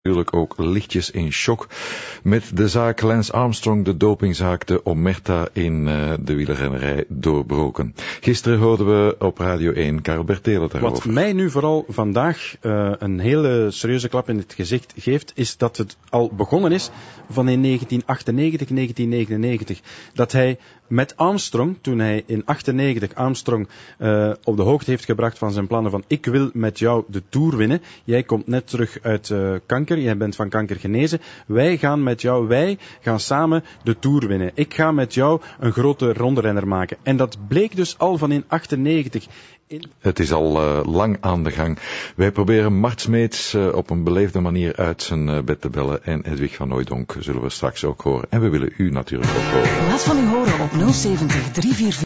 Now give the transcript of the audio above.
Natuurlijk ook lichtjes in shock met de zaak Lance Armstrong, de dopingzaak, de omerta in de wielerrennerij doorbroken. Gisteren hoorden we op Radio 1 Karel Bertelen daarover. Wat mij nu vooral vandaag een hele serieuze klap in het gezicht geeft, is dat het al begonnen is van in 1998, 1999. Dat hij met Armstrong, toen hij in 98 Armstrong op de hoogte heeft gebracht van zijn plannen van ik wil met jou de Tour winnen. Jij komt net terug uit kanker, jij bent van kanker genezen. Wij gaan samen de Tour winnen. Ik ga met jou een grote ronderenner maken. En dat bleek dus al van in 98. Het is al lang aan de gang. Wij proberen Mart Smeets op een beleefde manier uit zijn bed te bellen. En Hedwig van Hooijdonk zullen we straks ook horen. En we willen u natuurlijk ook horen. Laat van u horen op 070 344